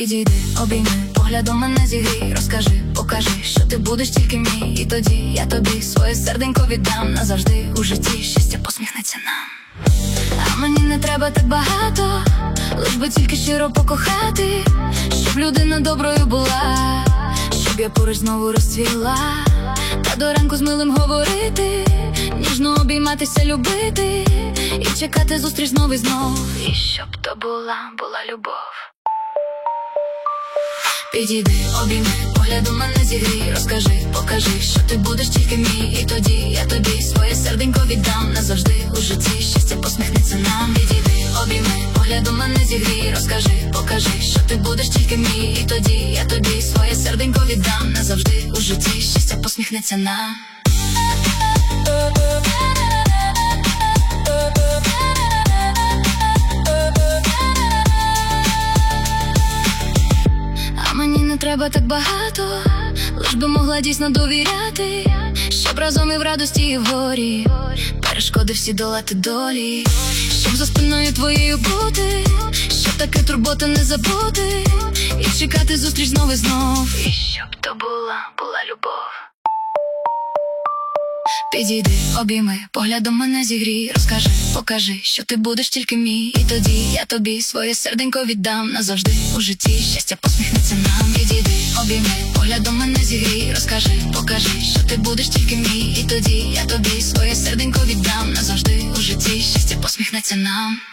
Підійди, обійми, поглядом мене зігрій. Розкажи, покажи, що ти будеш тільки мій. І тоді я тобі своє серденько віддам. Назавжди у житті щастя посміхнеться нам. А мені не треба так багато, лиш би тільки щиро покохати, щоб людина доброю була, щоб я поруч знову розцвіла, та до ранку з милим говорити, ніжно обійматися, любити і чекати зустріч знов і знов. І щоб то була любов. Підійди, обійми, поглядом мене зігрій. Розкажи, покажи, що ти будеш тільки мій. І тоді я тобі своє серденько віддам. Назавжди у житті щастя посміхнеться нам. Підійди, обійми, поглядом мене зігрій. Розкажи, покажи, що ти будеш тільки мій. І тоді я тобі своє серденько віддам. Назавжди у житті щастя посміхнеться нам. Мені не треба так багато, лиш би могла дійсно довіряти, щоб разом і в радості, і в горі перешкоди всі долати долі, щоб за спиною твоєю бути, щоб таки турбота не забути, і чекати зустріч знов і знов, і щоб то була любов. Підійди, обійми, поглядом мене зігрій. Розкажи, покажи, що ти будеш тільки мій. І тоді я тобі своє серденько віддам. Назавжди у житті щастя посміхнеться нам. Підійди, обійми, поглядом мене зігрій. Розкажи, покажи, що ти будеш тільки мій. І тоді я тобі своє серденько віддам. Назавжди у житті щастя посміхнеться нам.